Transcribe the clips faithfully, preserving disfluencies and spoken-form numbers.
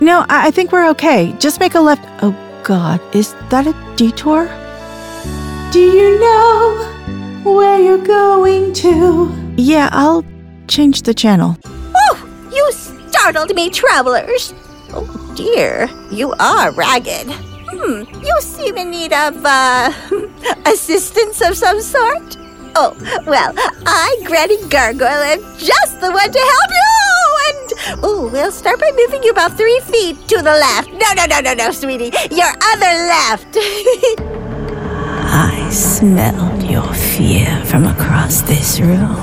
No, I, I think we're okay. Just make a left. Oh, God. Is that a detour? Do you know where you're going to? Yeah, I'll change the channel. Oh, you startled me, travelers. Oh, dear. You are ragged. Hmm, you seem in need of, uh, assistance of some sort? Oh, well, I, Granny Gargoyle, am just the one to help you! And, oh, we'll start by moving you about three feet to the left. No, no, no, no, no, sweetie. Your other left. I smelled your fear from across this room.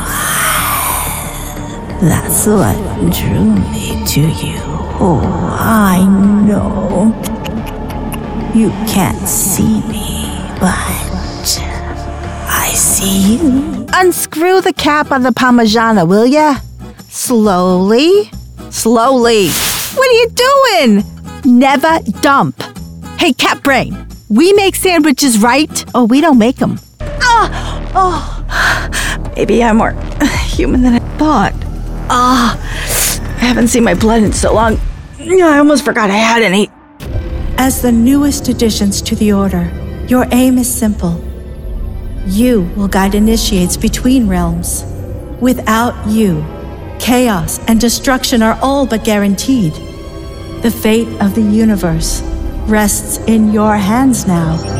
That's what drew me to you. Oh, I know. You can't see me, but I see you. Unscrew the cap on the Parmigiana, will ya? Slowly. Slowly. What are you doing? Never dump. Hey, Cat Brain, we make sandwiches, right? Oh, we don't make them. Ah! Oh! Maybe I'm more human than I thought. Ah! I haven't seen my blood in so long. I almost forgot I had any. As the newest additions to the Order, your aim is simple. You will guide initiates between realms. Without you, chaos and destruction are all but guaranteed. The fate of the universe rests in your hands now.